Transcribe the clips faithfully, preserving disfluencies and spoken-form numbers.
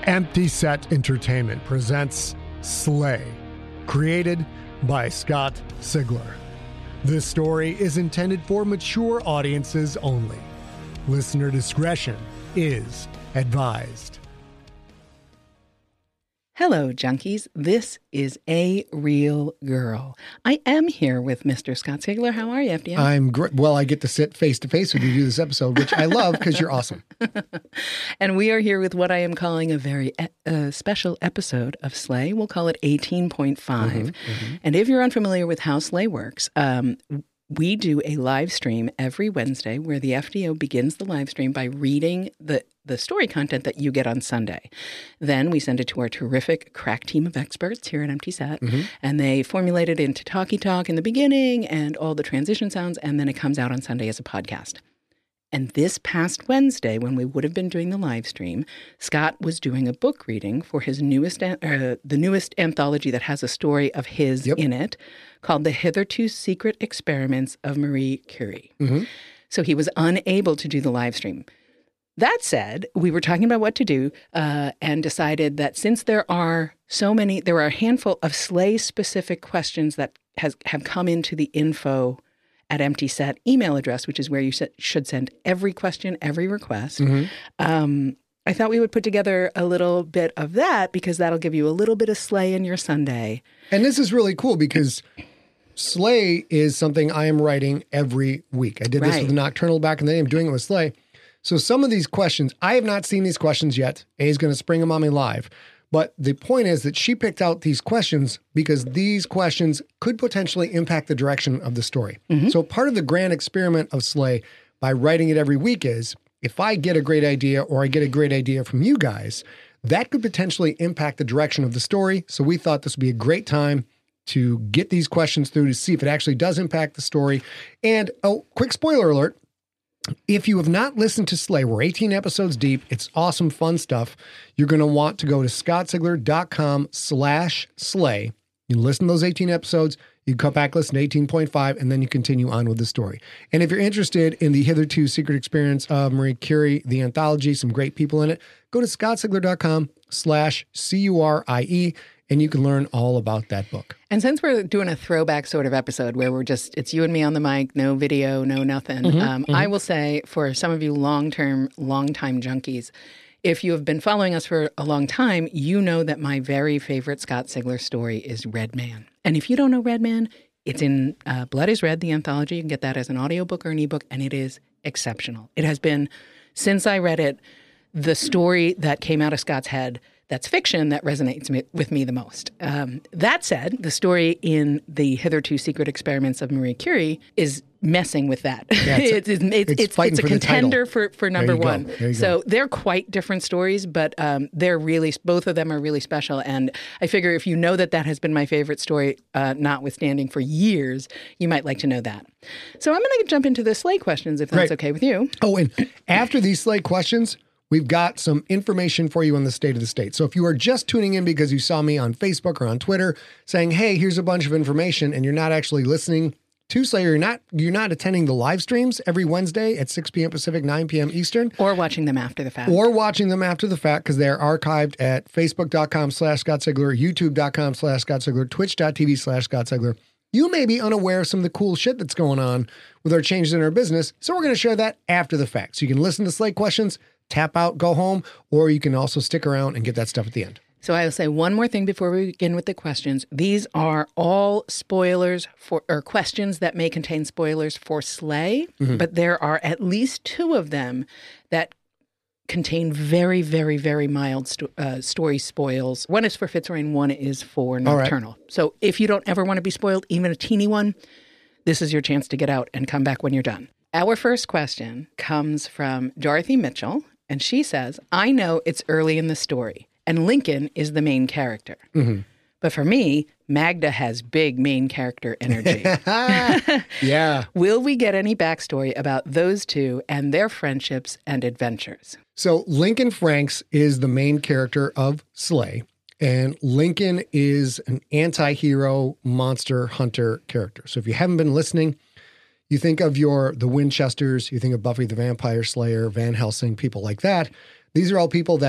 Empty Set Entertainment presents Slay, created by Scott Sigler. This story is intended for mature audiences only. Listener discretion is advised. Hello, junkies. This is A Real Girl. I am here with Mister Scott Sigler. How are you, F D M? I'm great. Well, I get to sit face to face with you to do this episode, which I love because you're awesome. And we are here with what I am calling a very uh, special episode of Slay. We'll call it eighteen point five. Mm-hmm, mm-hmm. And if you're unfamiliar with how Slay works, um, we do a live stream every Wednesday where the F D O begins the live stream by reading the, the story content that you get on Sunday. Then we send it to our terrific crack team of experts here at Empty Set, mm-hmm. and they formulate it into talkie talk in the beginning and all the transition sounds, and then it comes out on Sunday as a podcast. And this past Wednesday, when we would have been doing the live stream, Scott was doing a book reading for his newest, uh, the newest anthology that has a story of his yep. in it, called The Hitherto Secret Experiments of Marie Curie. Mm-hmm. So he was unable to do the live stream. That said, we were talking about what to do uh, and decided that since there are so many, there are a handful of Slay-specific questions that has have come into the info at Empty Set email address, which is where you should send every question, every request. Mm-hmm. Um, I thought we would put together a little bit of that because that'll give you a little bit of Slay in your Sunday. And this is really cool because Slay is something I am writing every week. I did this right. with Nocturnal back in the day. I'm doing it with Slay. So some of these questions, I have not seen these questions yet. A is going to spring them on me live. But the point is that she picked out these questions because these questions could potentially impact the direction of the story. Mm-hmm. So part of the grand experiment of Slay by writing it every week is if I get a great idea or I get a great idea from you guys, that could potentially impact the direction of the story. So we thought this would be a great time to get these questions through to see if it actually does impact the story. And oh, quick spoiler alert. If you have not listened to Slay, we're eighteen episodes deep. It's awesome, fun stuff. You're going to want to go to scottsigler.com slash slay. You listen to those eighteen episodes. You come back, listen to eighteen point five, and then you continue on with the story. And if you're interested in the Hitherto Secret Experience of Marie Curie, the anthology, some great people in it, go to scottsigler.com slash C-U-R-I-E. And you can learn all about that book. And since we're doing a throwback sort of episode where we're just, it's you and me on the mic, no video, no nothing, mm-hmm, um, mm-hmm. I will say for some of you long-term, long-time junkies, if you have been following us for a long time, you know that my very favorite Scott Sigler story is Red Man. And if you don't know Red Man, it's in uh, Blood is Red, the anthology. You can get that as an audiobook or an ebook, and it is exceptional. It has been, since I read it, the story that came out of Scott's head that's fiction that resonates me, with me the most. Um, that said, the story in the Hitherto Secret Experiments of Marie Curie is messing with that. Yeah, it's, it's, it's, it's, it's, it's a contender for, for number one. So they're quite different stories, but um, they're really, both of them are really special. And I figure if you know that that has been my favorite story, uh, notwithstanding for years, you might like to know that. So I'm going to jump into the Slay questions if that's right. okay with you. Oh, and after these Slay questions, we've got some information for you on the state of the state. So if you are just tuning in because you saw me on Facebook or on Twitter saying, hey, here's a bunch of information, and you're not actually listening to Slay, or you're not, you're not attending the live streams every Wednesday at six p.m. Pacific, nine p.m. Eastern. Or watching them after the fact. Or watching them after the fact because they're archived at facebook.com slash Scott Sigler, youtube.com slash Scott Sigler, twitch.tv slash Scott Sigler. You may be unaware of some of the cool shit that's going on with our changes in our business, so we're going to share that after the fact. So you can listen to Slay questions, tap out, go home, or you can also stick around and get that stuff at the end. So I will say one more thing before we begin with the questions. These are all spoilers for, or questions that may contain spoilers for Slay, mm-hmm. but there are at least two of them that contain very, very, very mild sto- uh, story spoils. One is for Fitzroy, one is for Nocturnal. Right. So if you don't ever want to be spoiled, even a teeny one, this is your chance to get out and come back when you're done. Our first question comes from Dorothy Mitchell, and she says, I know it's early in the story, and Lincoln is the main character. Mm-hmm. But for me, Magda has big main character energy. Yeah. Will we get any backstory about those two and their friendships and adventures? So Lincoln Franks is the main character of Slay, and Lincoln is an anti-hero monster hunter character. So if you haven't been listening, you think of your the Winchesters, you think of Buffy the Vampire Slayer, Van Helsing, people like that. These are all people that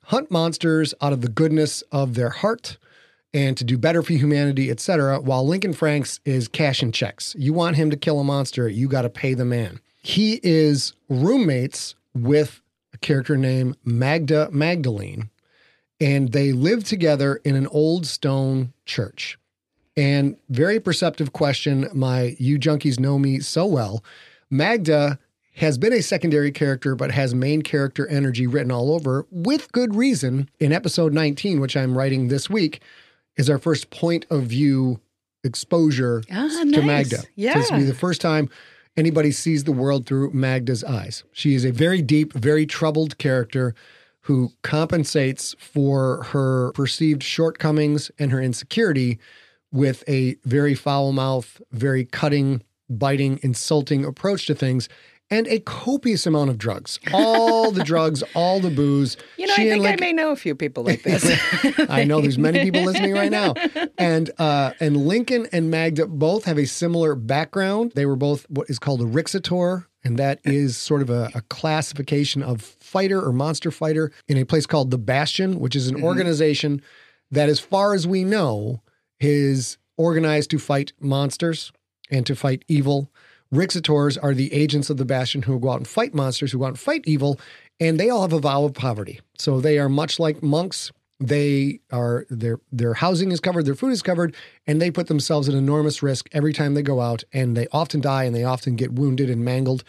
hunt monsters out of the goodness of their heart and to do better for humanity, et cetera, while Lincoln Franks is cashing checks. You want him to kill a monster, you got to pay the man. He is roommates with a character named Magda Magdalene, and they live together in an old stone church. And very perceptive question, my you junkies know me so well. Magda has been a secondary character, but has main character energy written all over with good reason. In episode nineteen, which I'm writing this week, is our first point of view exposure ah, to nice. Magda. Yeah. So this will be the first time anybody sees the world through Magda's eyes. She is a very deep, very troubled character who compensates for her perceived shortcomings and her insecurity with a very foul mouth, very cutting, biting, insulting approach to things, and a copious amount of drugs. All the drugs, all the booze. You know, she I think Lincoln, I may know a few people like this. I know there's many people listening right now. And uh, and Lincoln and Magda both have a similar background. They were both what is called a Rixitor, and that is sort of a, a classification of fighter or monster fighter in a place called the Bastion, which is an mm-hmm. organization that, as far as we know, is organized to fight monsters and to fight evil. Rixitors are the agents of the Bastion who go out and fight monsters, who go out and fight evil, and they all have a vow of poverty. So they are much like monks. They are their their housing is covered, their food is covered, and they put themselves at enormous risk every time they go out, and they often die and they often get wounded and mangled.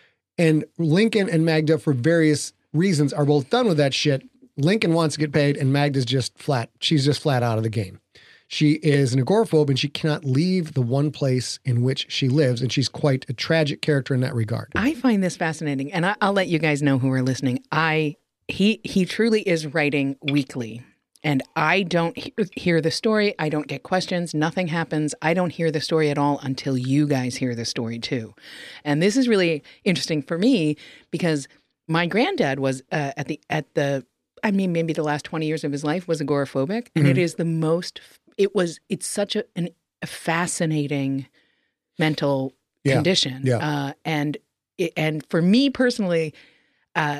And Lincoln and Magda, for various reasons, are both done with that shit. Lincoln wants to get paid, and Magda's just flat. She's just flat out of the game. She is an agoraphobe, and she cannot leave the one place in which she lives, and she's quite a tragic character in that regard. I find this fascinating, and I, I'll let you guys know who are listening. I he he truly is writing weekly, and I don't he- hear the story. I don't get questions. Nothing happens. I don't hear the story at all until you guys hear the story too. And this is really interesting for me because my granddad was uh, at the at the I mean maybe the last twenty years of his life was agoraphobic, and mm-hmm. it is the most. It was, it's such a, an, a fascinating mental yeah. condition. Yeah. Uh, and, it, and for me personally, uh,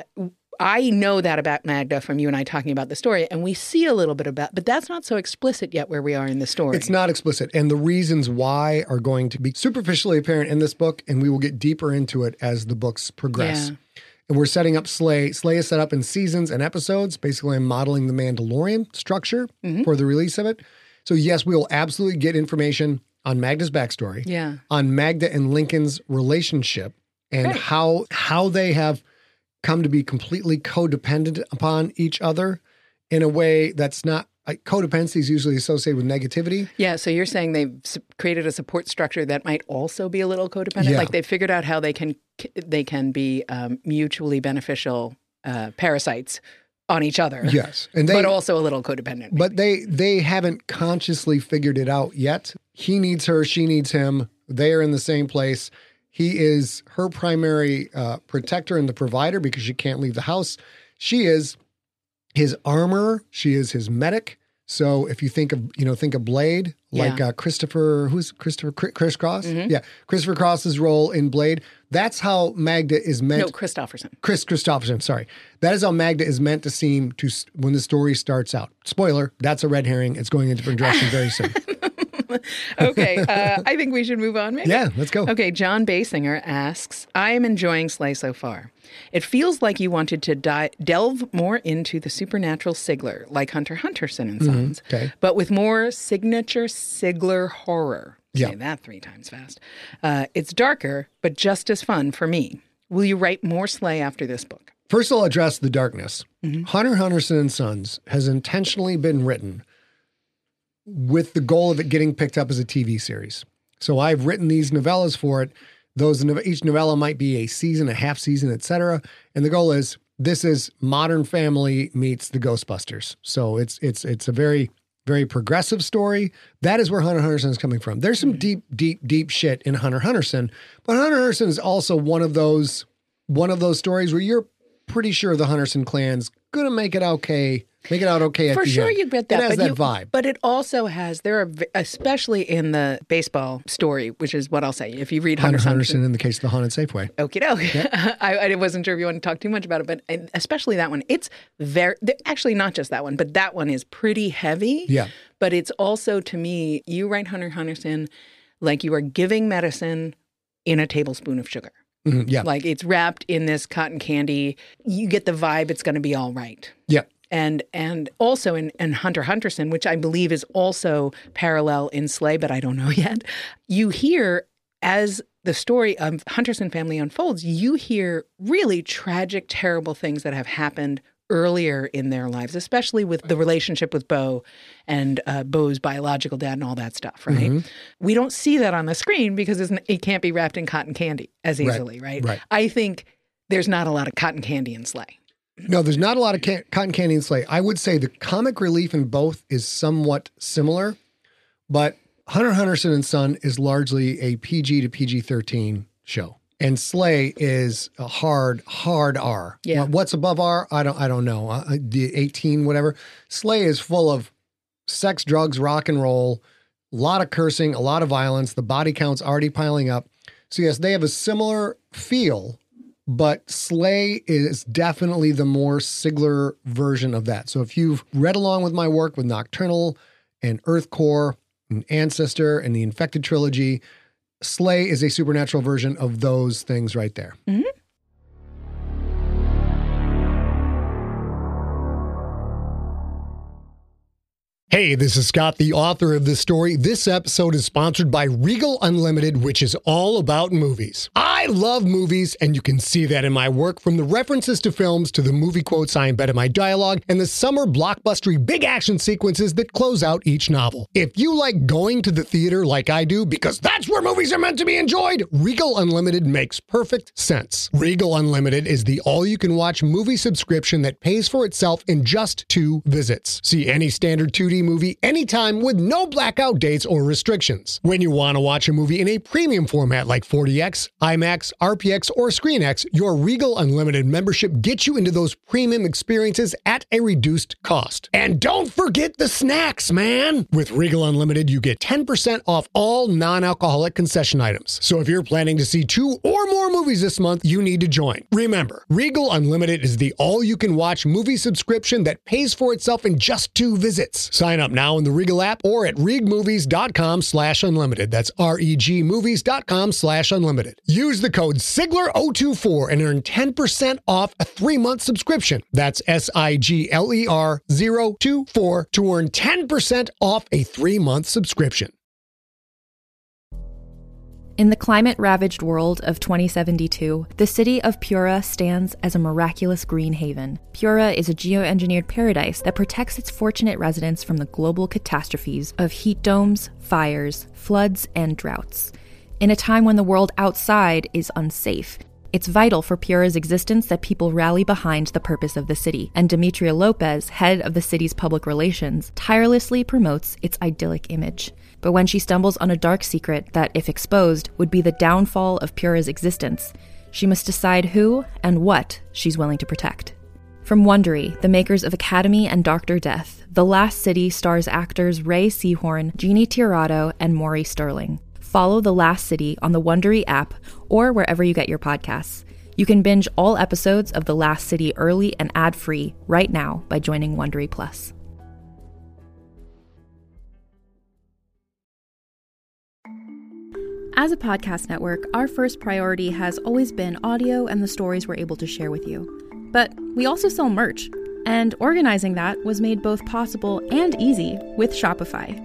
I know that about Magda from you and I talking about the story, and we see a little bit about, but that's not so explicit yet where we are in the story. It's not explicit. And the reasons why are going to be superficially apparent in this book, and we will get deeper into it as the books progress. Yeah. And we're setting up Slay. Slay is set up in seasons and episodes. Basically, I'm modeling the Mandalorian structure mm-hmm. for the release of it. So yes, we will absolutely get information on Magda's backstory, yeah. on Magda and Lincoln's relationship, and right. how how they have come to be completely codependent upon each other in a way that's not, like, codependency is usually associated with negativity. Yeah, so you're saying they've created a support structure that might also be a little codependent? Yeah. Like they've figured out how they can they can be um, mutually beneficial uh, parasites on each other. Yes. And they, but also a little codependent. Maybe. But they they haven't consciously figured it out yet. He needs her, she needs him. They are in the same place. He is her primary uh, protector and the provider because she can't leave the house. She is his armor. She is his medic. So if you think of, you know, think of Blade, like yeah. uh, Christopher, who's Christopher, Chris Cross? Mm-hmm. Yeah. Christopher Cross's role in Blade. That's how Magda is meant. No, Christopherson. Chris Christopherson, sorry. That is how Magda is meant to seem to when the story starts out. Spoiler, that's a red herring. It's going in a different direction very soon. Okay, uh, I think we should move on, maybe? Yeah, let's go. Okay, John Basinger asks, I am enjoying Slay so far. It feels like you wanted to di- delve more into the supernatural Sigler, like Hunter Hunterson and Sons, mm-hmm. okay. but with more signature Sigler horror. Yeah. Say that three times fast. Uh, it's darker, but just as fun for me. Will you write more Slay after this book? First, I'll address the darkness. Mm-hmm. Hunter Hunterson and Sons has intentionally been written with the goal of it getting picked up as a T V series. So I've written these novellas for it. Those each novella might be a season, a half season, et cetera. And the goal is this is Modern Family meets the Ghostbusters. So it's it's it's a very, very progressive story. That is where Hunter Hunterson is coming from. There's some deep, deep, deep shit in Hunter Hunterson, but Hunter Hunterson is also one of those one of those stories where you're pretty sure the Hunterson clan's gonna make it okay Make it out okay at For the sure end. you get that. It has but that you, vibe. But it also has, there are, especially in the baseball story, which is what I'll say. If you read Hunter Hunter Henderson. Henderson in the case of the Haunted Safeway. Okie doke. Yep. I, I wasn't sure if you want to talk too much about it, but especially that one. It's very, actually not just that one, but that one is pretty heavy. Yeah. But it's also, to me, you write Hunter Henderson like you are giving medicine in a tablespoon of sugar. Mm-hmm, yeah. Like it's wrapped in this cotton candy. You get the vibe it's going to be all right. Yeah. And and also in, in Hunter Henderson, which I believe is also parallel in Slay, but I don't know yet, you hear as the story of Henderson family unfolds, you hear really tragic, terrible things that have happened earlier in their lives, especially with the relationship with Bo and uh, Bo's biological dad and all that stuff, right? Mm-hmm. We don't see that on the screen because it's, it can't be wrapped in cotton candy as easily, right? Right. right. I think there's not a lot of cotton candy in Slay. No, there's not a lot of can- cotton candy in Slay. I would say the comic relief in both is somewhat similar, but Hunter Henderson and Son is largely a P G to P G thirteen show. And Slay is a hard, hard R. Yeah. What's above R? I don't I don't know. Uh, the eighteen, whatever. Slay is full of sex, drugs, rock and roll, a lot of cursing, a lot of violence. The body count's already piling up. So yes, they have a similar feel, but Slay is definitely the more Sigler version of that. So if you've read along with my work with Nocturnal and Earthcore and Ancestor and the Infected Trilogy, Slay is a supernatural version of those things right there. Mm-hmm. Hey, this is Scott, the author of this story. This episode is sponsored by Regal Unlimited, which is all about movies. I love movies, and you can see that in my work, from the references to films to the movie quotes I embed in my dialogue and the summer blockbustery big action sequences that close out each novel. If you like going to the theater like I do, because that's where movies are meant to be enjoyed, Regal Unlimited makes perfect sense. Regal Unlimited is the all-you-can-watch movie subscription that pays for itself in just two visits. See any standard two D movie anytime with no blackout dates or restrictions. When you want to watch a movie in a premium format like forty X, IMAX, R P X, or ScreenX, your Regal Unlimited membership gets you into those premium experiences at a reduced cost. And don't forget the snacks, man! With Regal Unlimited, you get ten percent off all non-alcoholic concession items. So if you're planning to see two or more movies this month, you need to join. Remember, Regal Unlimited is the all-you-can-watch movie subscription that pays for itself in just two visits. Sign up now in the Regal app or at regmovies.com slash unlimited. That's R-E-G movies.com slash unlimited. Use the code Sigler zero two four and earn ten percent off a three-month subscription. That's S I G L E R zero two four to earn ten percent off a three-month subscription. In the climate-ravaged world of twenty seventy-two, the city of Pura stands as a miraculous green haven. Pura is a geoengineered paradise that protects its fortunate residents from the global catastrophes of heat domes, fires, floods, and droughts. In a time when the world outside is unsafe, it's vital for Pura's existence that people rally behind the purpose of the city, and Demetria Lopez, head of the city's public relations, tirelessly promotes its idyllic image. But when she stumbles on a dark secret that, if exposed, would be the downfall of Pura's existence, she must decide who and what she's willing to protect. From Wondery, the makers of Academy and Doctor Death, The Last City stars actors Ray Seahorn, Jeannie Tirado, and Maury Sterling. Follow The Last City on the Wondery app or wherever you get your podcasts. You can binge all episodes of The Last City early and ad-free right now by joining Wondery Plus. As a podcast network, our first priority has always been audio and the stories we're able to share with you. But we also sell merch, and organizing that was made both possible and easy with Shopify.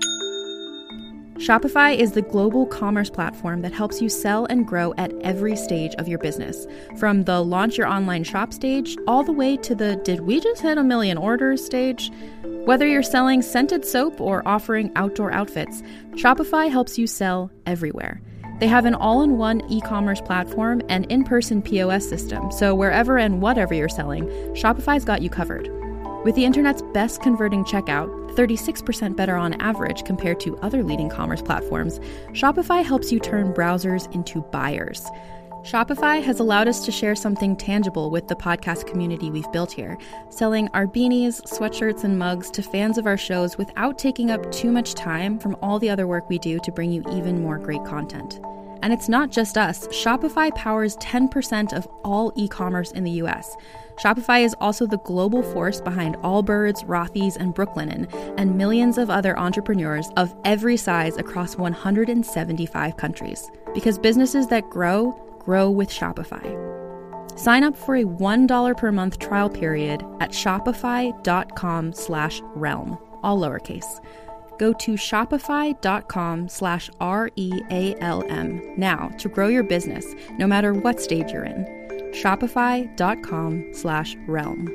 Shopify is the global commerce platform that helps you sell and grow at every stage of your business, from the launch your online shop stage all the way to the did we just hit a million orders stage. Whether you're selling scented soap or offering outdoor outfits, Shopify helps you sell everywhere. They have an all-in-one e-commerce platform and in-person P O S system, so wherever and whatever you're selling, Shopify's got you covered. With the internet's best converting checkout, thirty-six percent better on average compared to other leading commerce platforms, Shopify helps you turn browsers into buyers. Shopify has allowed us to share something tangible with the podcast community we've built here, selling our beanies, sweatshirts, and mugs to fans of our shows without taking up too much time from all the other work we do to bring you even more great content. And it's not just us. Shopify powers ten percent of all e-commerce in the U S. Shopify is also the global force behind Allbirds, Rothy's, and Brooklinen, and millions of other entrepreneurs of every size across one hundred seventy-five countries. Because businesses that grow, grow with Shopify. Sign up for a one dollar per month trial period at shopify.com slash realm, all lowercase. Go to shopify.com slash R-E-A-L-M now to grow your business, no matter what stage you're in. Shopify.com slash realm.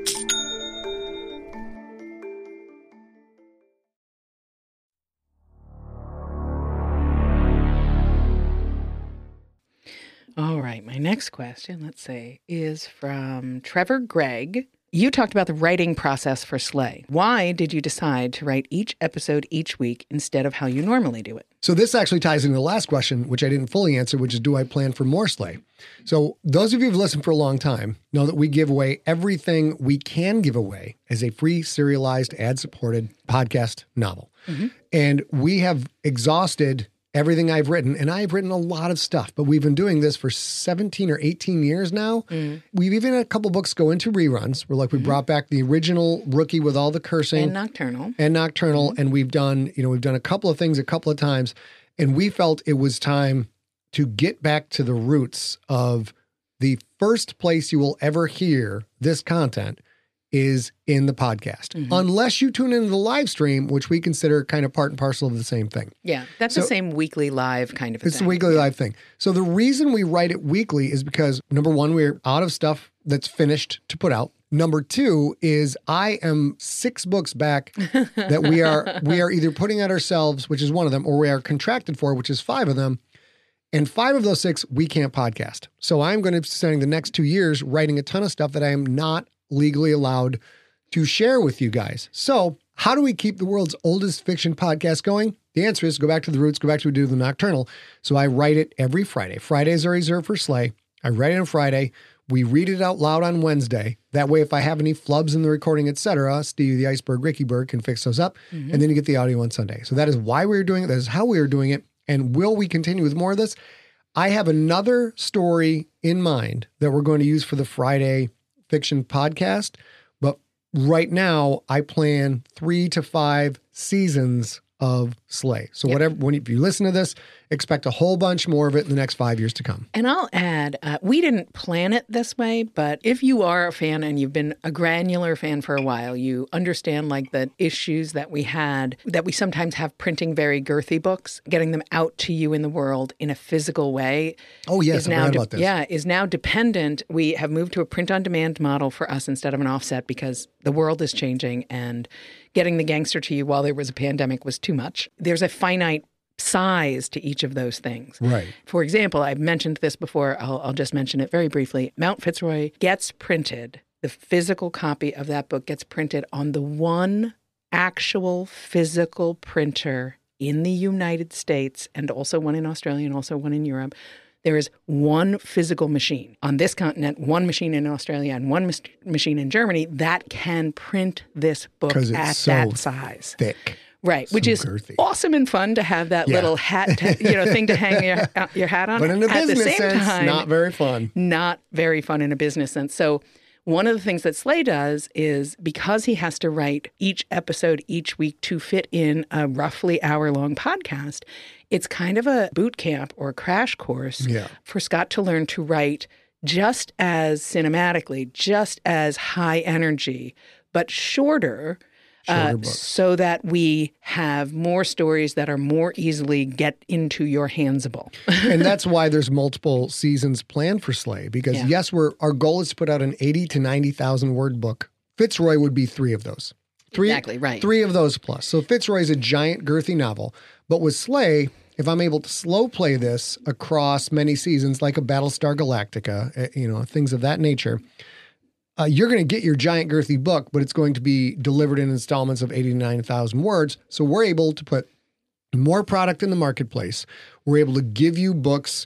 All right, my next question, let's say, is from Trevor Gregg. You talked about the writing process for Slay. Why did you decide to write each episode each week instead of how you normally do it? So this actually ties into the last question, which I didn't fully answer, which is, do I plan for more Slay? So those of you who've listened for a long time know that we give away everything we can give away as a free serialized ad-supported podcast novel. Mm-hmm. And we have exhausted everything I've written, and I've written a lot of stuff, but we've been doing this for seventeen or eighteen years now. Mm. We've even had a couple books go into reruns. We're like, we mm-hmm. brought back the original Rookie with all the cursing. And Nocturnal. And Nocturnal. Mm-hmm. And we've done, you know, we've done a couple of things a couple of times, and we felt it was time to get back to the roots of the first place you will ever hear this content is in the podcast, mm-hmm. unless you tune into the live stream, which we consider kind of part and parcel of the same thing. Yeah, that's so, the same weekly live kind of a it's thing. It's a weekly yeah. live thing. So the reason we write it weekly is because, number one, we're out of stuff that's finished to put out. Number two is I am six books back that we are we are either putting out ourselves, which is one of them, or we are contracted for, which is five of them. And five of those six, we can't podcast. So I'm going to be spending the next two years writing a ton of stuff that I am not legally allowed to share with you guys. So how do we keep the world's oldest fiction podcast going? The answer is go back to the roots, go back to what we do the Nocturnal. So I write it every Friday. Fridays are reserved for Slay. I write it on Friday. We read it out loud on Wednesday. That way, if I have any flubs in the recording, et cetera, Steve the Iceberg, Ricky Berg can fix those up. Mm-hmm. And then you get the audio on Sunday. So that is why we're doing it. That is how we are doing it. And will we continue with more of this? I have another story in mind that we're going to use for the Friday fiction podcast, but right now I plan three to five seasons of Slay. So yep. whatever, when if you listen to this, expect a whole bunch more of it in the next five years to come. And I'll add, uh, we didn't plan it this way, but if you are a fan and you've been a granular fan for a while, you understand like the issues that we had, that we sometimes have printing very girthy books, getting them out to you in the world in a physical way. Oh yes, I forgot de- about this. Yeah, is now dependent. We have moved to a print-on-demand model for us instead of an offset because the world is changing and getting the gangster to you while there was a pandemic was too much. There's a finite size to each of those things. Right. For example, I've mentioned this before. I'll, I'll just mention it very briefly. Mount Fitzroy gets printed. The physical copy of that book gets printed on the one actual physical printer in the United States, and also one in Australia and also one in Europe. There is one physical machine on this continent, one machine in Australia, and one mis- machine in Germany that can print this book at so that size. Thick. Right, so which is girthy. Awesome and fun to have that yeah. little hat, to, you know, thing to hang your your hat on. But in a at business the same sense, time, not very fun. Not very fun in a business sense. So one of the things that Slay does is because he has to write each episode each week to fit in a roughly hour-long podcast, it's kind of a boot camp or a crash course yeah. for Scott to learn to write just as cinematically, just as high energy, but shorter, Shorter uh, books. so that we have more stories that are more easily get into your handsable. And that's why there's multiple seasons planned for Slay, because Yeah. yes, we're our goal is to put out an eighty to ninety thousand word book. Fitzroy would be three of those. Three, Exactly, right. Three of those plus. So Fitzroy is a giant girthy novel, but with Slay, if I'm able to slow play this across many seasons, like a Battlestar Galactica, uh, you know, things of that nature, Uh, you're going to get your giant girthy book, but it's going to be delivered in installments of eighty to ninety thousand words. So we're able to put more product in the marketplace. We're able to give you books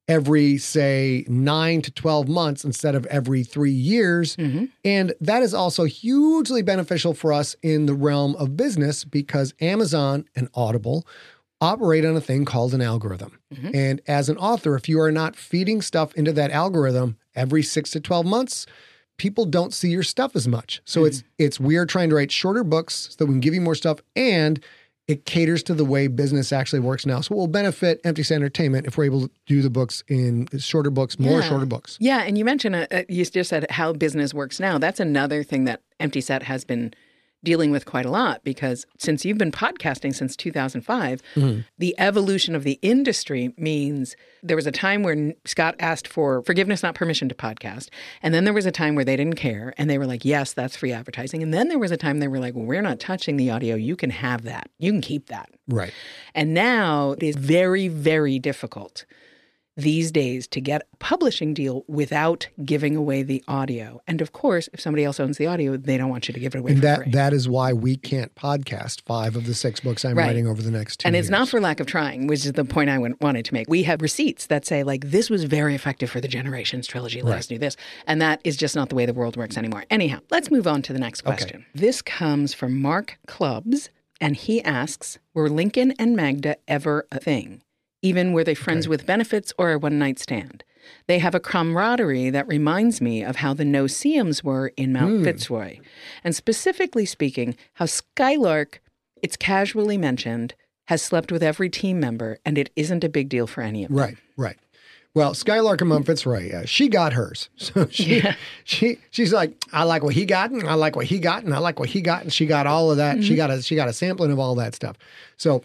every, say, nine to twelve months instead of every three years. Mm-hmm. And that is also hugely beneficial for us in the realm of business because Amazon and Audible operate on a thing called an algorithm. Mm-hmm. And as an author, if you are not feeding stuff into that algorithm every six to twelve months, people don't see your stuff as much. So mm-hmm. it's it's we are trying to write shorter books so that we can give you more stuff, and it caters to the way business actually works now. So it will benefit Empty Set Entertainment if we're able to do the books in shorter books, more yeah. shorter books. Yeah, and you mentioned, uh, you just said how business works now. That's another thing that Empty Set has been dealing with quite a lot, because since you've been podcasting since two thousand five, mm-hmm. the evolution of the industry means there was a time where Scott asked for forgiveness, not permission to podcast. And then there was a time where they didn't care. And they were like, yes, that's free advertising. And then there was a time they were like, well, we're not touching the audio. You can have that. You can keep that. Right. And now it is very, very difficult these days to get a publishing deal without giving away the audio. And of course, if somebody else owns the audio, they don't want you to give it away and for that, free. that is why we can't podcast five of the six books I'm right. writing over the next two And years. it's not for lack of trying, which is the point I wanted to make. We have receipts that say, like, this was very effective for the Generations trilogy. Let right. us do this. And that is just not the way the world works anymore. Anyhow, let's move on to the next question. Okay. This comes from Mark Clubs, and he asks, were Lincoln and Magda ever a thing? Even were they friends okay. with benefits or a one-night stand? They have a camaraderie that reminds me of how the No-See-Ums were in Mount mm. Fitzroy. And specifically speaking, how Skylark, it's casually mentioned, has slept with every team member, and it isn't a big deal for any of them. Right, right. Well, Skylark and Mount Fitzroy, uh, she got hers. So she, yeah. she, she's like, I like what he got, and I like what he got, and I like what he got, and she got all of that. Mm-hmm. She got a, she got a sampling of all that stuff. So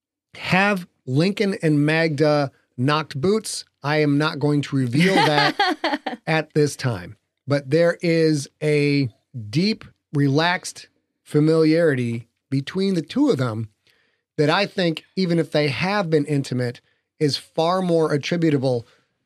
have Lincoln and Magda knocked boots? I am not going to reveal that at this time. But there is a deep, relaxed familiarity between the two of them that I think, even if they have been intimate, is far more attributable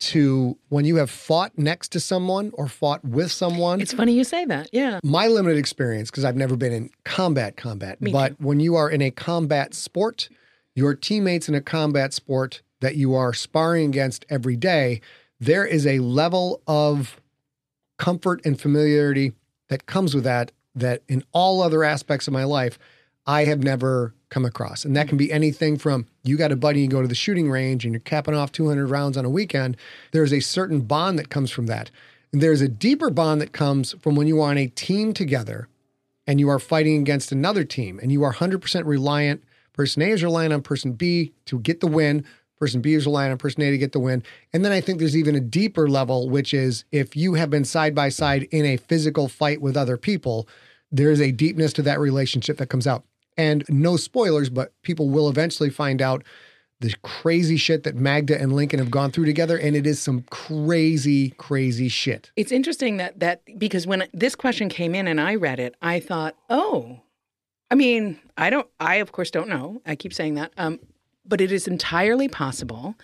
to when you have fought next to someone or fought with someone. It's funny you say that, yeah. My limited experience, because I've never been in combat combat, Me but too. When you are in a combat sport, your teammates in a combat sport that you are sparring against every day, there is a level of comfort and familiarity that comes with that, that in all other aspects of my life, I have never come across. And that can be anything from you got a buddy, you go to the shooting range and you're capping off two hundred rounds on a weekend. There's a certain bond that comes from that. And there's a deeper bond that comes from when you are on a team together and you are fighting against another team and you are one hundred percent reliant. Person A is relying on person B to get the win. Person B is relying on person A to get the win. And then I think there's even a deeper level, which is if you have been side by side in a physical fight with other people, there is a deepness to that relationship that comes out. And no spoilers, but people will eventually find out the crazy shit that Magda and Lincoln have gone through together. And it is some crazy, crazy shit. It's interesting that, that because when this question came in and I read it, I thought, oh, I mean, I don't, I of course don't know. I keep saying that. Um, but it is entirely possible.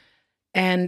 And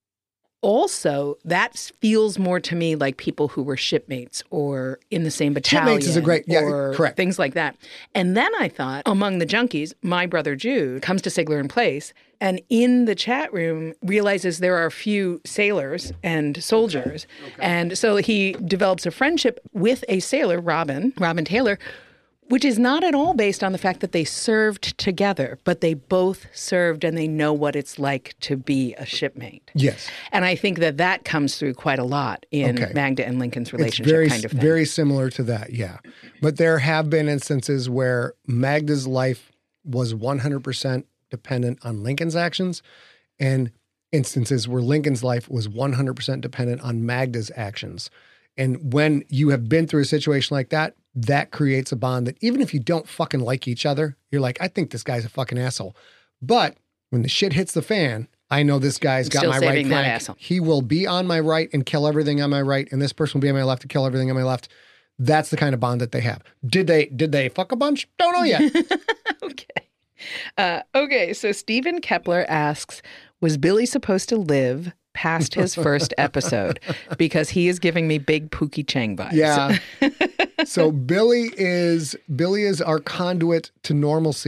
also, that feels more to me like people who were shipmates or in the same battalion. Shipmates is a great, yeah, or correct. Things like that. And then I thought, among the junkies, my brother Jude comes to Sigler and Place, and in the chat room realizes there are a few sailors and soldiers. Okay. Okay. And so he develops a friendship with a sailor, Robin, Robin Taylor, which is not at all based on the fact that they served together, but they both served and they know what it's like to be a shipmate. Yes. And I think that that comes through quite a lot in okay. Magda and Lincoln's relationship, it's very, kind of thing. Very similar to that, yeah. But there have been instances where Magda's life was one hundred percent dependent on Lincoln's actions, and instances where Lincoln's life was one hundred percent dependent on Magda's actions. And when you have been through a situation like that, that creates a bond that even if you don't fucking like each other, you're like, I think this guy's a fucking asshole. But when the shit hits the fan, I know this guy's got Still my right flank. Asshole. He will be on my right and kill everything on my right, and this person will be on my left and kill everything on my left. That's the kind of bond that they have. Did they did they fuck a bunch? Don't know yet. Okay. Uh, okay, so Stephen Kepler asks, was Billy supposed to live past his first episode? Because he is giving me big Pookie Chang vibes. Yeah. So Billy is Billy is our conduit to normalcy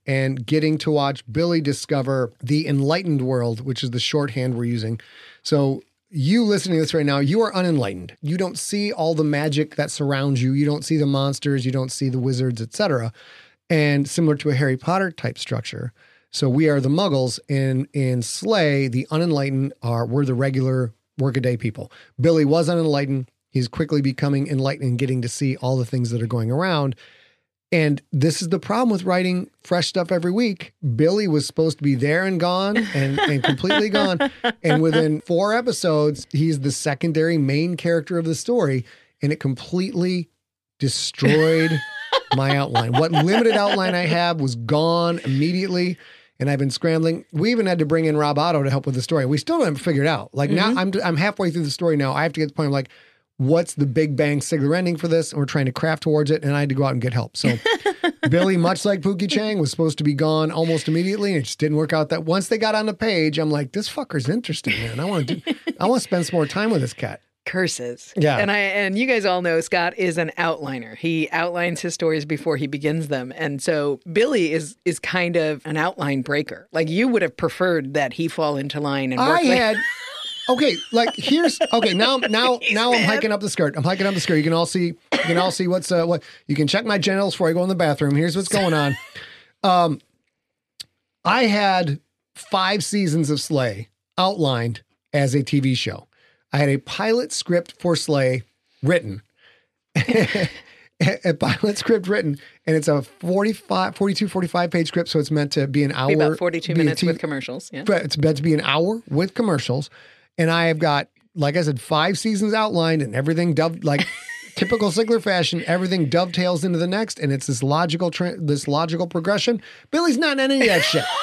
and getting to watch Billy discover the enlightened world, which is the shorthand we're using. So you listening to this right now, you are unenlightened. You don't see all the magic that surrounds you. You don't see the monsters. You don't see the wizards, et cetera. And similar to a Harry Potter type structure. So we are the muggles. In, in Slay, the unenlightened are, we're the regular workaday people. Billy was unenlightened. He's quickly becoming enlightened and getting to see all the things that are going around. And this is the problem with writing fresh stuff every week. Billy was supposed to be there and gone and, and completely gone. And within four episodes, he's the secondary main character of the story. And it completely destroyed my outline. What limited outline I have was gone immediately. And I've been scrambling. We even had to bring in Rob Otto to help with the story. We still haven't figured it out. Like mm-hmm. now I'm, I'm halfway through the story now. I have to get to the point of like, what's the Big Bang Sigler ending for this? And we're trying to craft towards it. And I had to go out and get help. So Billy, much like Pookie Chang, was supposed to be gone almost immediately. And it just didn't work out. That once they got on the page, I'm like, this fucker's interesting, man. I want to do, I want to spend some more time with this cat. Curses. Yeah. And I and you guys all know Scott is an outliner. He outlines his stories before he begins them. And so Billy is is kind of an outline breaker. Like you would have preferred that he fall into line and work I like- had Okay, like here's okay, now now He's now I'm mad. hiking up the skirt. I'm hiking up the skirt. You can all see you can all see what's uh what you can check my genitals before I go in the bathroom. Here's what's going on. Um I had five seasons of Slay outlined as a T V show. I had a pilot script for Slay written. A pilot script written, and it's a forty-five, forty-two, forty-five page script, so it's meant to be an hour. Be about forty-two be a minutes T V with commercials. Yeah. But it's meant to be an hour with commercials. And I have got, like I said, five seasons outlined and everything, dove, like typical Sigler fashion, everything dovetails into the next. And it's this logical, tra- this logical progression. Billy's not in any of that shit.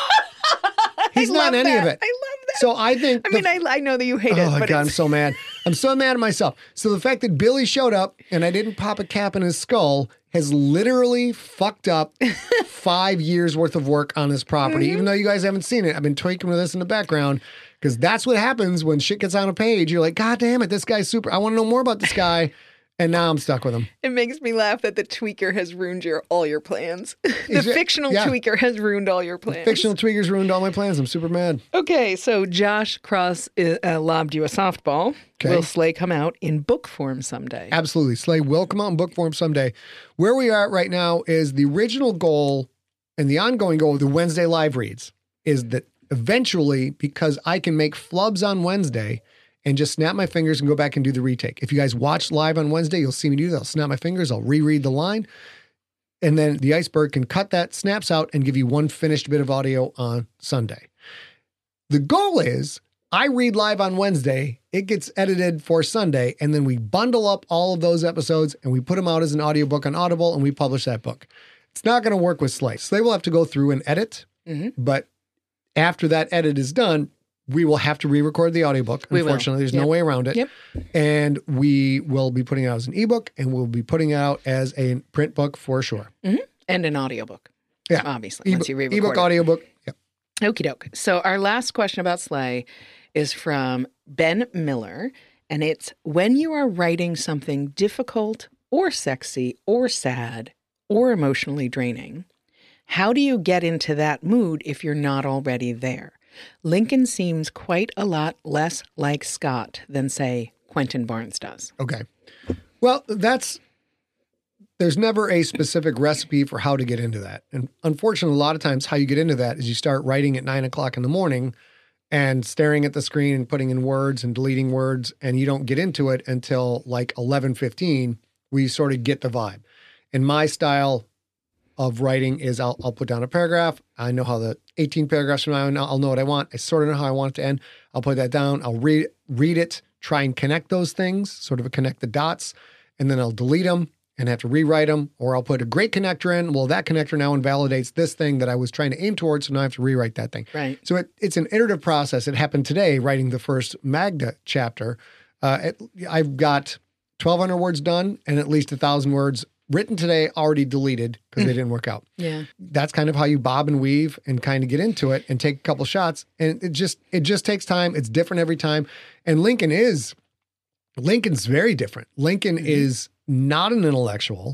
He's I not love in any that. of it. I love that. So I think. I mean, the, I, I know that you hate oh it. my but God, I'm it's- so mad. I'm so mad at myself. So the fact that Billy showed up and I didn't pop a cap in his skull has literally fucked up five years worth of work on this property. Mm-hmm. Even though you guys haven't seen it, I've been tweaking with this in the background because that's what happens when shit gets on a page. You're like, God damn it, this guy's super. I want to know more about this guy. And now I'm stuck with him. It makes me laugh that the tweaker has ruined your all your plans. The Is it- fictional yeah. tweaker has ruined all your plans. Fictional tweakers ruined all my plans. I'm super mad. Okay, so Josh Cross uh, lobbed you a softball. Okay. Will Slay come out in book form someday? Absolutely. Slay will come out in book form someday. Where we are at right now is the original goal and the ongoing goal of the Wednesday live reads is that eventually, because I can make flubs on Wednesday and just snap my fingers and go back and do the retake. If you guys watch live on Wednesday, you'll see me do that. I'll snap my fingers, I'll reread the line, and then the iceberg can cut that snaps out and give you one finished bit of audio on Sunday. The goal is I read live on Wednesday, it gets edited for Sunday, and then we bundle up all of those episodes and we put them out as an audiobook on Audible and we publish that book. It's not going to work with Slay. Slay will have to go through and edit, Mm-hmm. but after that edit is done, we will have to re-record the audiobook. We will. Unfortunately, there's Yep. no way around it. Yep. And we will be putting it out as an ebook and we'll be putting it out as a print book for sure. Mm-hmm. And an audiobook. Yeah. Obviously, Ebook, once you re-record ebook it. audiobook. Yep. Okie doke. So our last question about Slay is from Ben Miller, and it's when you are writing something difficult or sexy or sad or emotionally draining, how do you get into that mood if you're not already there? Lincoln seems quite a lot less like Scott than, say, Quentin Barnes does. Okay. Well, that's, there's never a specific recipe for how to get into that. And unfortunately, a lot of times how you get into that is you start writing at nine o'clock in the morning and staring at the screen and putting in words and deleting words. And you don't get into it until like eleven fifteen, where you sort of get the vibe. And my style of writing is I'll, I'll put down a paragraph. I know how the eighteen paragraphs from now, I'll know what I want. I sort of know how I want it to end. I'll put that down. I'll read, read it, try and connect those things, sort of a connect the dots, and then I'll delete them and have to rewrite them, or I'll put a great connector in. Well, that connector now invalidates this thing that I was trying to aim towards, so now I have to rewrite that thing. Right. So it, it's an iterative process. It happened today, writing the first Magda chapter. Uh, it, I've got twelve hundred words done and at least one thousand words written today, already deleted because they didn't work out. Yeah. That's kind of how you bob and weave and kind of get into it and take a couple shots. And it just it just takes time. It's different every time. And Lincoln is, Lincoln's very different. Lincoln mm-hmm. is not an intellectual.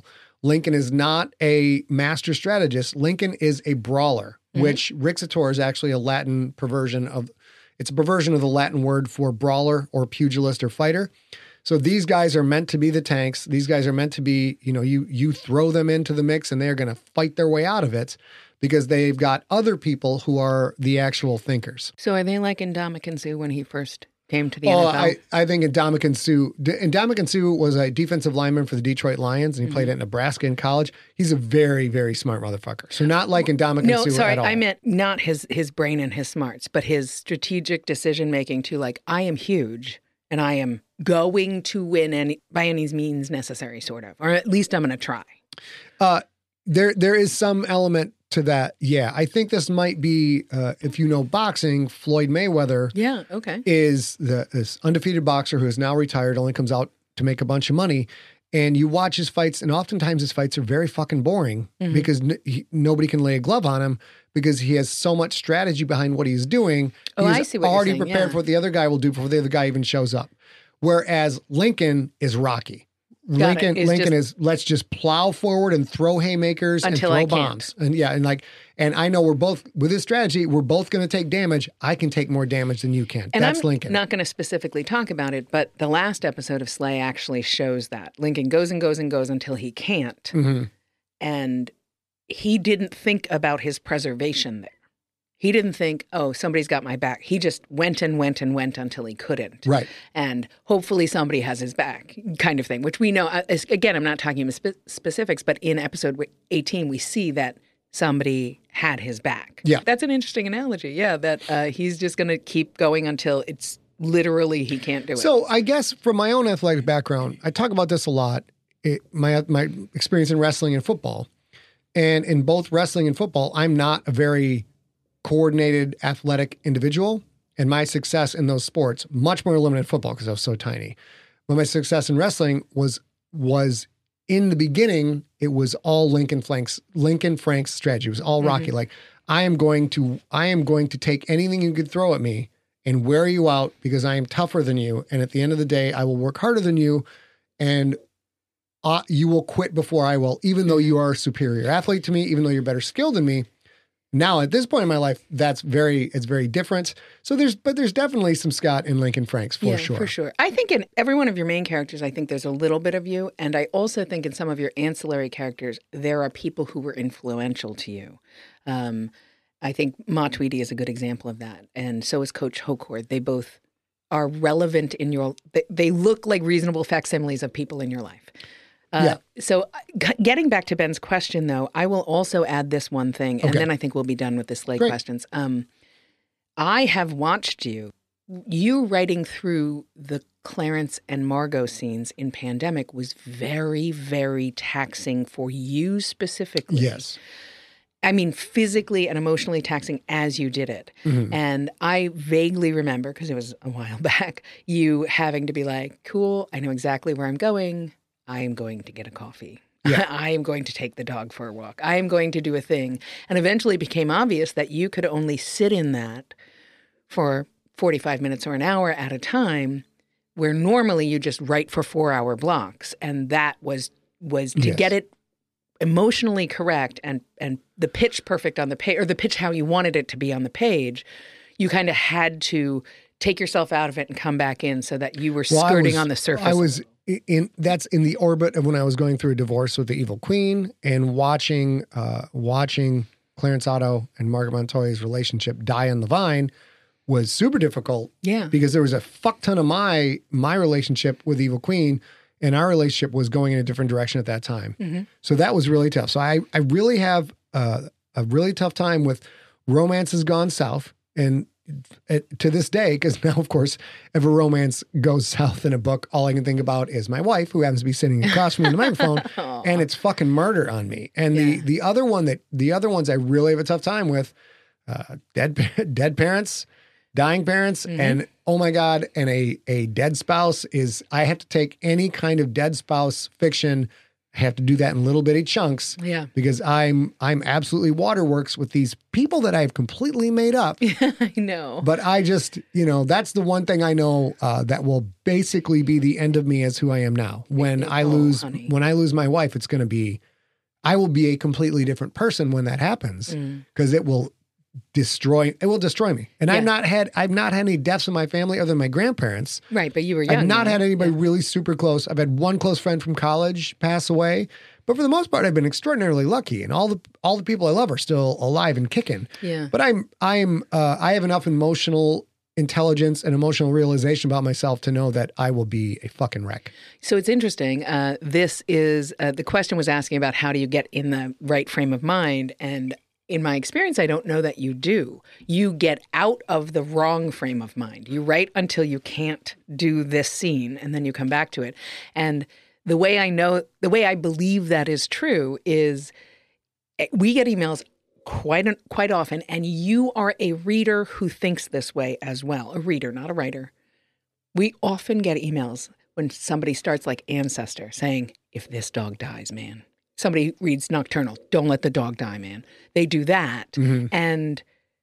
Lincoln is not a master strategist. Lincoln is a brawler, mm-hmm. which Rixator is actually a Latin perversion of, it's a perversion of the Latin word for brawler or pugilist or fighter. So these guys are meant to be the tanks. These guys are meant to be, you know, you you throw them into the mix and they're going to fight their way out of it because they've got other people who are the actual thinkers. So are they like Ndamukong Suh when he first came to the oh, N F L? I, I think Ndamukong Suh, Ndamukong Suh was a defensive lineman for the Detroit Lions, and he mm-hmm. played at Nebraska in college. He's a very, very smart motherfucker. So not like Ndamukong no, Suh sorry, at all. I meant not his his brain and his smarts, but his strategic decision making to like, I am huge and I am going to win any by any means necessary, sort of, or at least I'm going to try. Uh, there, there is some element to that. Yeah, I think this might be, uh, if you know boxing, Floyd Mayweather. Yeah, okay. Is the this undefeated boxer who is now retired, only comes out to make a bunch of money. And you watch his fights, and oftentimes his fights are very fucking boring mm-hmm. because n- he, nobody can lay a glove on him because he has so much strategy behind what he's doing. Oh, he's I see what already you're saying, prepared yeah. for what the other guy will do before the other guy even shows up. Whereas Lincoln is Rocky. Got Lincoln, Is Lincoln just, is let's just plow forward and throw haymakers and Until throw I can't. bombs. And yeah, and like, and I know we're both with this strategy, we're both going to take damage. I can take more damage than you can. And That's I'm Lincoln. not going to specifically talk about it, but the last episode of Slay actually shows that Lincoln goes and goes and goes until he can't, mm-hmm. and he didn't think about his preservation there. He didn't think, oh, somebody's got my back. He just went and went and went until he couldn't. Right. And hopefully somebody has his back, kind of thing, which we know. Again, I'm not talking about spe- specifics, but in episode eighteen, we see that somebody had his back. Yeah. That's an interesting analogy. Yeah, that uh, he's just going to keep going until it's literally he can't do it. So I guess from my own athletic background, I talk about this a lot, it, my my experience in wrestling and football. And in both wrestling and football, I'm not a very coordinated athletic individual, and my success in those sports much more limited in football because I was so tiny. But my success in wrestling was was in the beginning, it was all Lincoln Frank's Lincoln Frank's strategy. It was all Rocky. Mm-hmm. Like I am going to I am going to take anything you could throw at me and wear you out because I am tougher than you. And at the end of the day, I will work harder than you, and uh, you will quit before I will, even though you are a superior athlete to me, even though you're better skilled than me. Now, at this point in my life, that's very, it's very different. So there's, but there's definitely some Scott and Lincoln Franks for yeah, sure. for sure. I think in every one of your main characters, I think there's a little bit of you. And I also think in some of your ancillary characters, there are people who were influential to you. Um, I think Ma Tweedy is a good example of that. And so is Coach Hocord. They both are relevant in your, they, they look like reasonable facsimiles of people in your life. Uh, yeah. So g- getting back to Ben's question, though, I will also add this one thing, and okay. then I think we'll be done with the Slay Great. questions. Um, I have watched you, you writing through the Clarence and Margot scenes in Pandemic was very, very taxing for you specifically. Yes. I mean, physically and emotionally taxing as you did it. Mm-hmm. And I vaguely remember, because it was a while back, you having to be like, cool, I know exactly where I'm going. I am going to get a coffee. Yeah. I am going to take the dog for a walk. I am going to do a thing. And eventually it became obvious that you could only sit in that for forty-five minutes or an hour at a time, where normally you just write for four-hour blocks. And that was was to yes. get it emotionally correct and, and the pitch perfect on the page, or the pitch how you wanted it to be on the page, you kind of had to take yourself out of it and come back in so that you were well, skirting was, on the surface. I was... In that's in the orbit of when I was going through a divorce with the Evil Queen and watching uh, watching Clarence Otto and Margaret Montoya's relationship die on the vine was super difficult. Yeah, because there was a fuck ton of my my relationship with Evil Queen, and our relationship was going in a different direction at that time. Mm-hmm. So that was really tough. So I I really have uh, a really tough time with romance has gone south, and It, to this day, because now, of course, if a romance goes south in a book, all I can think about is my wife, who happens to be sitting across from me in the microphone, and it's fucking murder on me. And yeah. the the other one that the other ones I really have a tough time with, uh, dead dead parents, dying parents, mm-hmm. and oh my god, and a a dead spouse is I have to take any kind of dead spouse fiction. I have to do that in little bitty chunks, yeah. because I'm I'm absolutely waterworks with these people that I've completely made up. I know, but I just you know that's the one thing I know uh, that will basically be the end of me as who I am now. When I oh, lose honey. when I lose my wife, it's going to be I will be a completely different person when that happens because mm. it will destroy, it will destroy me. And yeah. I've not had, I've not had any deaths in my family other than my grandparents. Right. But you were young. I've not right? had anybody yeah. really super close. I've had one close friend from college pass away, but for the most part, I've been extraordinarily lucky. And all the, all the people I love are still alive and kicking. Yeah. But I'm, I'm, uh, I have enough emotional intelligence and emotional realization about myself to know that I will be a fucking wreck. So it's interesting. Uh, this is, uh, the question was asking about how do you get in the right frame of mind? And in my experience, I don't know that you do. You get out of the wrong frame of mind. You write until you can't do this scene, and then you come back to it. And the way I know, the way I believe that is true is we get emails quite quite often, and you are a reader who thinks this way as well. A reader, not a writer. We often get emails when somebody starts like Ancestor saying, if this dog dies, man. Somebody reads Nocturnal, don't let the dog die, man. They do that. Mm-hmm. And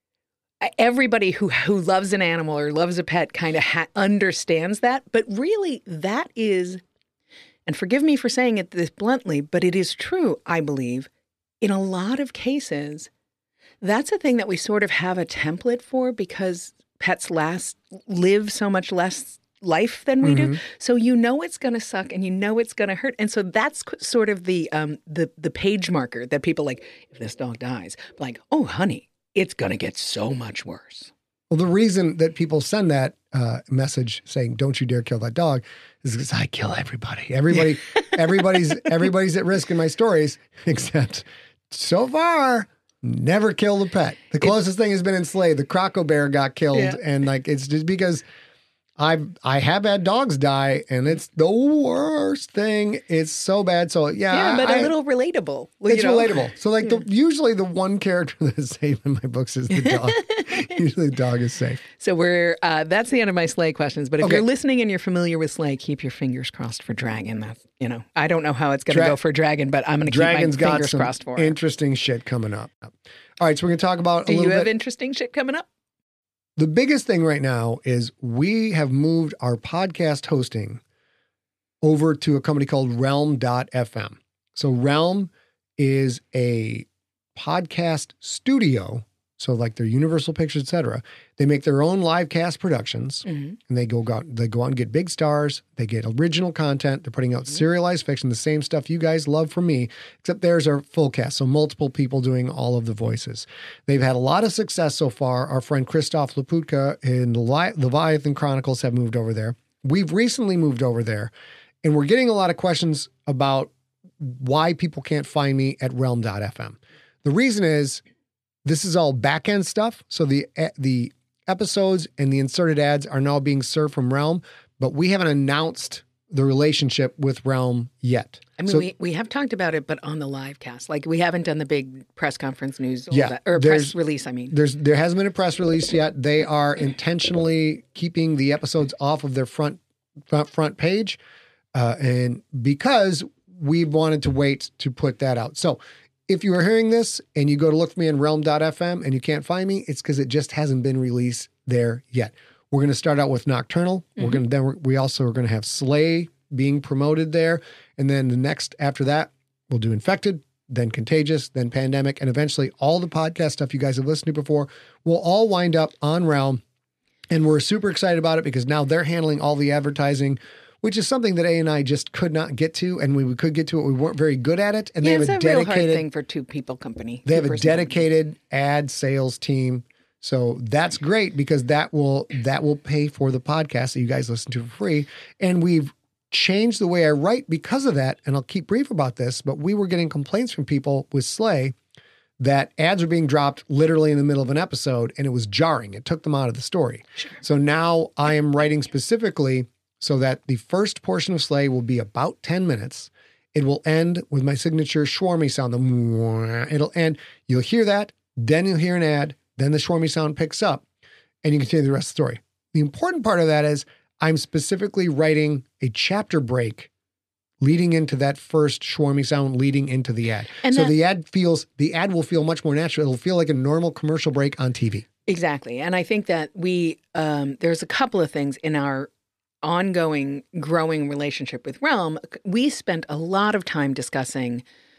everybody who, who loves an animal or loves a pet kind of ha- understands that. But really, that is, and forgive me for saying it this bluntly, but it is true, I believe, in a lot of cases, that's a thing that we sort of have a template for because pets last live so much less life than we mm-hmm. do. So you know it's going to suck and you know it's going to hurt. And so that's sort of the um the the page marker that people like, if this dog dies, like, oh, honey, it's going to get so much worse. Well, the reason that people send that uh, message saying, don't you dare kill that dog is because I kill everybody. Everybody, everybody's, everybody's at risk in my stories, except so far, never killed a pet. The closest it, thing has been in Slay. The Croco Bear got killed. Yeah. And like, it's just because I've, I have had dogs die, and it's the worst thing. It's so bad. So yeah, yeah, but I, a little relatable. It's you know? relatable. So like, yeah. the, usually the one character that is safe in my books is the dog. Usually the dog is safe. So we're uh, that's the end of my Slay questions. But if okay. you're listening and you're familiar with Slay, keep your fingers crossed for Dragon. That's you know, I don't know how it's going to Dra- go for Dragon, but I'm going to keep my fingers got some crossed for it. Interesting shit coming up. All right, so we're going to talk about. Do a little you have bit. interesting shit coming up? The biggest thing right now is we have moved our podcast hosting over to a company called realm dot f m. So Realm is a podcast studio. So like their Universal Pictures, et cetera. They make their own live cast productions mm-hmm. and they go out, they go out and get big stars. They get original content. They're putting out mm-hmm. serialized fiction, the same stuff you guys love from me, except theirs are full cast. So multiple people doing all of the voices. They've had a lot of success so far. Our friend Christoph Laputka in the Li- Leviathan Chronicles have moved over there. We've recently moved over there, and we're getting a lot of questions about why people can't find me at realm dot f m. The reason is, this is all back-end stuff. So the the episodes and the inserted ads are now being served from Realm, but we haven't announced the relationship with Realm yet. I mean, so, we, we have talked about it, but on the live cast. Like, we haven't done the big press conference news all yeah, that, or press release, I mean. There's There hasn't been a press release yet. They are intentionally keeping the episodes off of their front front, front page, uh, and because we wanted to wait to put that out. So if you are hearing this and you go to look for me on realm dot f m and you can't find me, it's because it just hasn't been released there yet. We're going to start out with Nocturnal. Mm-hmm. We're going to then we're, we also are going to have Slay being promoted there, and then the next after that we'll do Infected, then Contagious, then Pandemic, and eventually all the podcast stuff you guys have listened to before will all wind up on Realm, and we're super excited about it because now they're handling all the advertising, which is something that A and I just could not get to, and we could get to it. We weren't very good at it. And yeah, they have it's a, a dedicated real hard thing for two people company. They have a dedicated company. ad sales team. So that's great because that will that will pay for the podcast that you guys listen to for free. And we've changed the way I write because of that. And I'll keep brief about this, but we were getting complaints from people with Slay that ads were being dropped literally in the middle of an episode, and it was jarring. It took them out of the story. Sure. So now I am writing specifically so that the first portion of Slay will be about ten minutes. It will end with my signature Schwarmy sound. The it'll end. You'll hear that. Then you'll hear an ad. Then the Schwarmy sound picks up, and you continue the rest of the story. The important part of that is I'm specifically writing a chapter break leading into that first Schwarmy sound, leading into the ad. And so that, the ad feels, the ad will feel much more natural. It'll feel like a normal commercial break on T V. Exactly. And I think that we, um, there's a couple of things in our ongoing, growing relationship with Realm. We spent a lot of time discussing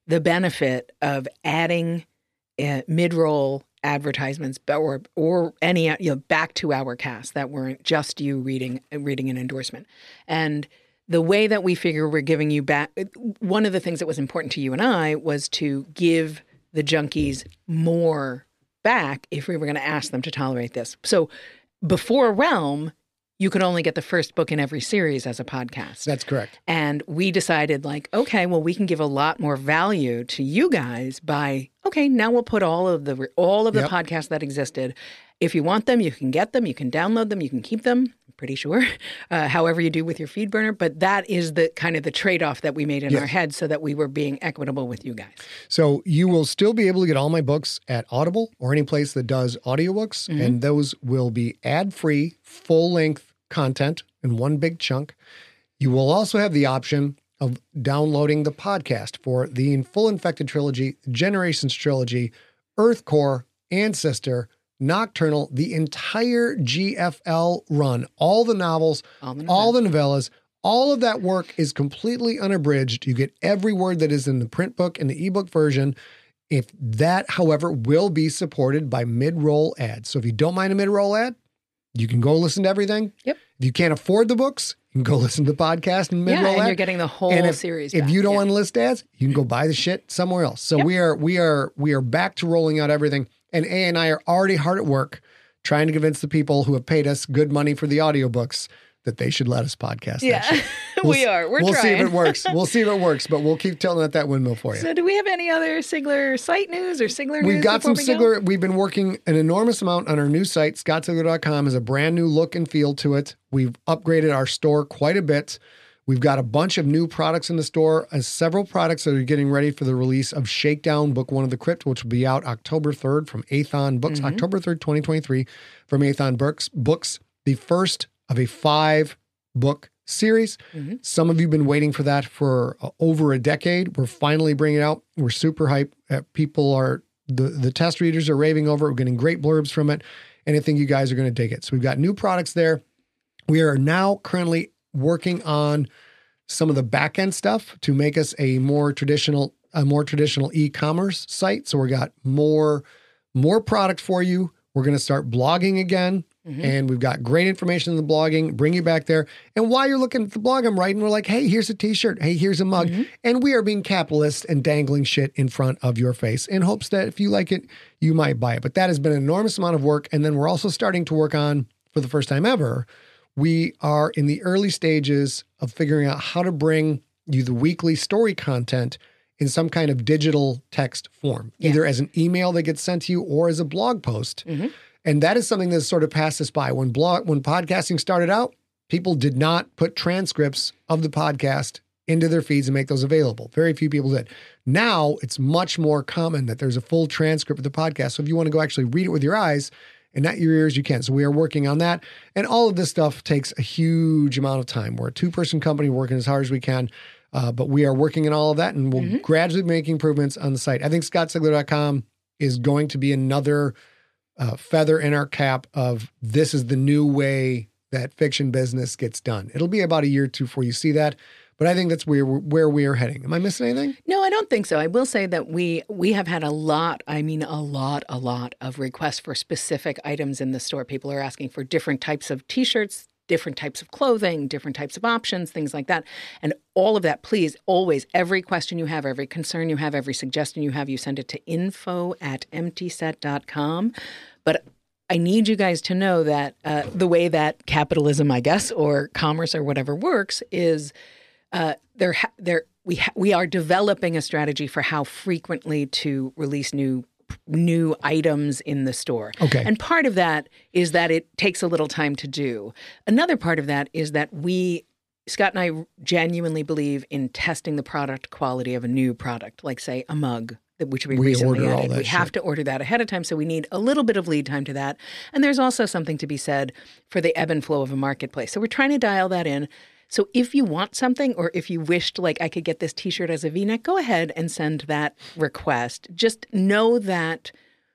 the benefit of adding uh, mid-roll advertisements or or any you know back to our cast that weren't just you reading reading an endorsement. And the way that we figure we're giving you back, one of the things that was important to you and I was to give the junkies more back if we were going to ask them to tolerate this. So before Realm, you could only get the first book in every series as a podcast. That's correct. And we decided like, okay, well, we can give a lot more value to you guys by, okay, now we'll put all of the all of the Yep. podcasts that existed. If you want them, you can get them, you can download them, you can keep them, I'm pretty sure, uh, however you do with your feed burner. But that is the kind of the trade-off that we made in Yes. our head so that we were being equitable with you guys. So you will still be able to get all my books at Audible or any place that does audiobooks, Mm-hmm. and those will be ad-free, full-length content in one big chunk. You will also have the option of downloading the podcast for the Full Infected Trilogy, Generations Trilogy, Earth Core, Ancestor, Nocturnal, the entire G F L run, all the novels, All the all the novellas, all of that work is completely unabridged. You get every word that is in the print book and the ebook version. If that, however, will be supported by mid-roll ads. So if you don't mind a mid-roll ad, you can go listen to everything. Yep. If you can't afford the books, you can go listen to the podcast and Yeah, mid-roll and ad. you're getting the whole And if, series If back. you don't Yeah. want to list ads, you can go buy the shit somewhere else. So Yep. we are we are we are back to rolling out everything. And A and I are already hard at work trying to convince the people who have paid us good money for the audiobooks that they should let us podcast that Yeah, shit. we are. We're we'll trying. see if it works. We'll see if it works, but we'll keep tilting at that windmill for you. So do we have any other Sigler site news or Sigler news? We've got some before we go? Sigler. We've been working an enormous amount on our new site. Scott Sigler dot com has a brand new look and feel to it. We've upgraded our store quite a bit. We've got a bunch of new products in the store, uh, several products that are getting ready for the release of Shakedown, Book One of the Crypt, which will be out October third from Athon Books, Mm-hmm. October third, twenty twenty-three from Athon Books, Books, the first of a five book series. Mm-hmm. Some of you have been waiting for that for uh, over a decade. We're finally bringing it out. We're super hyped. Uh, people are, the, the test readers are raving over it. We're getting great blurbs from it. And I think you guys are going to dig it. So we've got new products there. We are now currently working on some of the back end stuff to make us a more traditional, a more traditional e-commerce site. So we got more, more product for you. We're going to start blogging again. Mm-hmm. And we've got great information in the blogging, bring you back there. And while you're looking at the blog I'm writing, we're like, hey, here's a t-shirt. Hey, here's a mug. Mm-hmm. And we are being capitalist and dangling shit in front of your face in hopes that if you like it, you might buy it. But that has been an enormous amount of work. And then we're also starting to work on, for the first time ever, we are in the early stages of figuring out how to bring you the weekly story content in some kind of digital text form, Yeah. either as an email that gets sent to you or as a blog post. Mm-hmm. And that is something that sort of passed us by. When blog, when podcasting started out, people did not put transcripts of the podcast into their feeds and make those available. Very few people did. Now it's much more common that there's a full transcript of the podcast. So if you want to go actually read it with your eyes and not your ears, you can. So we are working on that. And all of this stuff takes a huge amount of time. We're a two-person company working as hard as we can. Uh, but we are working on all of that, and we'll Mm-hmm. gradually make improvements on the site. I think Scott Sigler dot com is going to be another uh, feather in our cap of this is the new way that fiction business gets done. It'll be about a year or two before you see that, but I think that's where where we are heading. Am I missing anything? No, I don't think so. I will say that we we have had a lot, I mean a lot, a lot of requests for specific items in the store. People are asking for different types of t-shirts, different types of clothing, different types of options, things like that. And all of that, please, always, every question you have, every concern you have, every suggestion you have, you send it to info at empty set dot com. But I need you guys to know that uh, the way that capitalism, I guess, or commerce or whatever works is uh, there, ha- there we ha- we are developing a strategy for how frequently to release new new items in the store. Okay. And part of that is that it takes a little time to do. Another part of that is that we, Scott and I genuinely believe in testing the product quality of a new product, like say a mug, which we, We recently order all added. that We have shit. to order that ahead of time, so we need a little bit of lead time to that. And there's also something to be said for the ebb and flow of a marketplace. So we're trying to dial that in. So if you want something, or if you wished, like I could get this t-shirt as a V-neck, go ahead and send that request. Just know that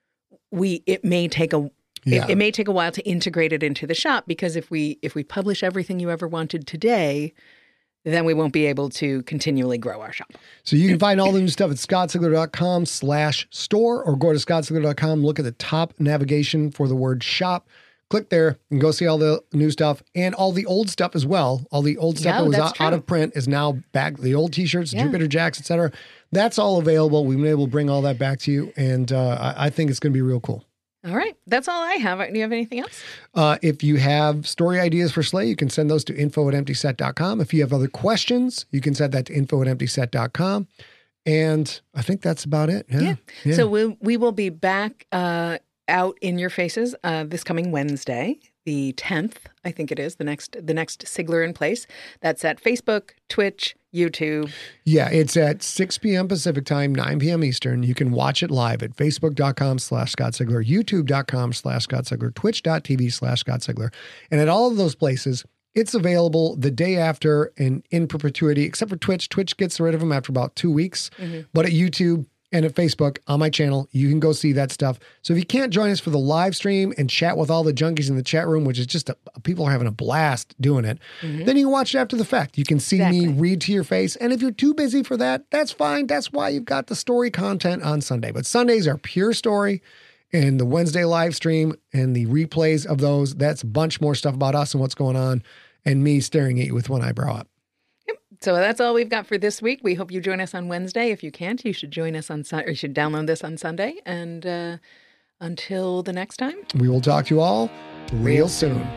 we it may take a Yeah. it, it may take a while to integrate it into the shop, because if we if we publish everything you ever wanted today, then we won't be able to continually grow our shop. So you can find all the new stuff at scottsigler.com slash store or go to scottsigler dot com, look at the top navigation for the word shop. Click there and go see all the new stuff and all the old stuff as well. All the old stuff Yeah, that was that's out, true. out of print is now back. The old t-shirts, Yeah. Jupiter Jacks, et cetera. That's all available. We've been able to bring all that back to you. And uh, I, I think it's going to be real cool. All right. That's all I have. Do you have anything else? Uh, if you have story ideas for Slay, you can send those to info at empty set dot com. If you have other questions, you can send that to info at empty set dot com. And I think that's about it. Yeah. Yeah. Yeah. So we we will be back uh, out in your faces uh, this coming Wednesday, the tenth, I think it is, the next the next Sigler in Place. That's at Facebook, Twitch, YouTube. Yeah, it's at six p.m. Pacific time, nine p.m. Eastern. You can watch it live at facebook.com slash Scott Sigler, youtube.com slash Scott Sigler, twitch.tv slash Scott Sigler. And at all of those places, it's available the day after and in perpetuity, except for Twitch. Twitch gets rid of them after about two weeks. Mm-hmm. But at YouTube and at Facebook on my channel, you can go see that stuff. So if you can't join us for the live stream and chat with all the junkies in the chat room, which is just a, people are having a blast doing it, mm-hmm. then you can watch it after the fact. You can see exactly. me read to your face. And if you're too busy for that, that's fine. That's why you've got the story content on Sunday. But Sundays are pure story. And the Wednesday live stream and the replays of those, that's a bunch more stuff about us and what's going on and me staring at you with one eyebrow up. So that's all we've got for this week. We hope you join us on Wednesday. If you can't, you should join us on Sunday, or you should download this on Sunday. And uh, until the next time, we will talk to you all real soon.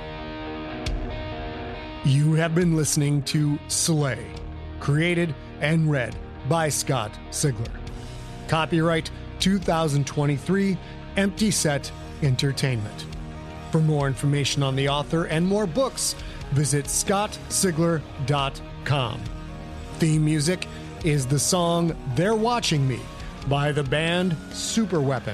You have been listening to Slay, created and read by Scott Sigler. Copyright two thousand twenty-three, Empty Set Entertainment. For more information on the author and more books, visit scott sigler dot com. Theme music is the song They're Watching Me by the band Superweapon.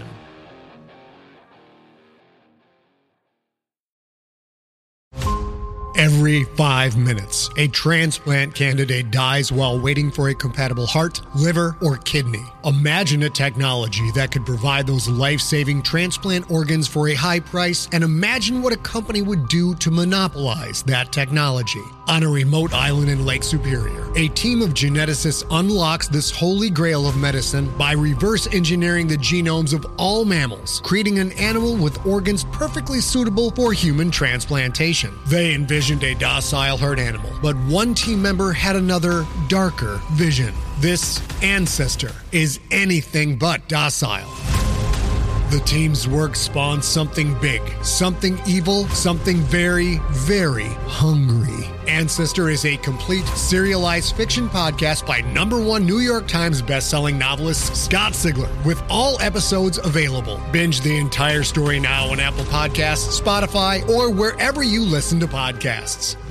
Every five minutes, a transplant candidate dies while waiting for a compatible heart, liver, or kidney. Imagine a technology that could provide those life-saving transplant organs for a high price, and imagine what a company would do to monopolize that technology. On a remote island in Lake Superior, a team of geneticists unlocks this holy grail of medicine by reverse engineering the genomes of all mammals, creating an animal with organs perfectly suitable for human transplantation. They envisioned a docile herd animal, but one team member had another, darker vision. This ancestor is anything but docile. The team's work spawned something big, something evil, something very, very hungry. Ancestor is a complete serialized fiction podcast by number one New York Times bestselling novelist Scott Sigler, with all episodes available. Binge the entire story now on Apple Podcasts, Spotify, or wherever you listen to podcasts.